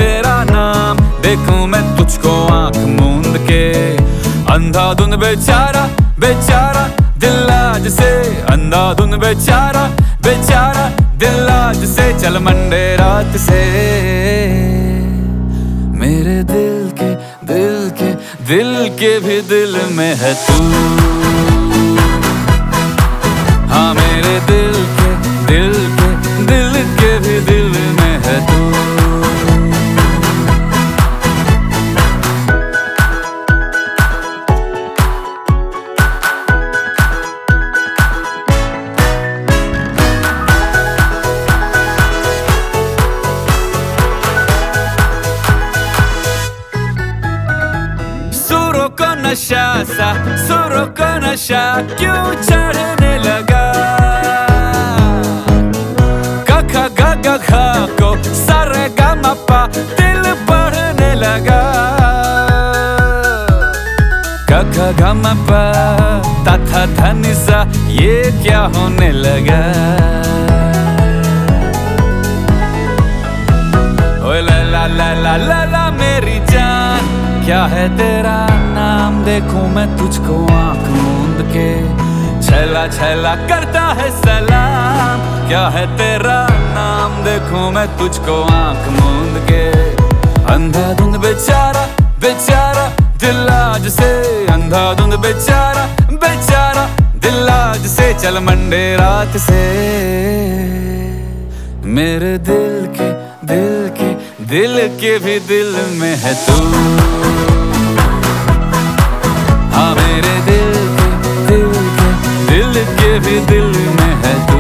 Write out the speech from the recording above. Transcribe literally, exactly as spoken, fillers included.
तेरा नाम, देखूं मैं तुझको आंख मूंद के। अंधाधुंध बेचारा बेचारा दिल आज से, अंधाधुंध बेचारा बेचारा दिल आज से। चल मंडे रात से मेरे दिल के दिल के दिल के भी दिल में है तू। हाँ मेरे दिल के दिल के दिल के भी दिल में है तू। सुरों को नशा सा, सुरों को नशा क्यों चढ़ने लगा। ग ग ग घ को सारे ग म प दिल पढ़ने लगा। ग ग घ म प ता था धा नि सा ये क्या होने लगा। ओए ला ला ला ला ला ला मेरी जान, क्या है तेरा नाम, देखूं मैं तुझको आंख मूंद के। छैला छैला करता है सलाम, क्या है तेरा नाम, देखूं मैं तुझको आंख मूंद के। अंधाधुंध बेचारा बेचारा दिल आज से, अंधाधुंध बेचारा बेचारा दिल आज से। चल मंडे रात से मेरे दिल के दिल के दिल के भी दिल में है तू। हाँ मेरे दिल के दिल के दिल के भी दिल में है तू।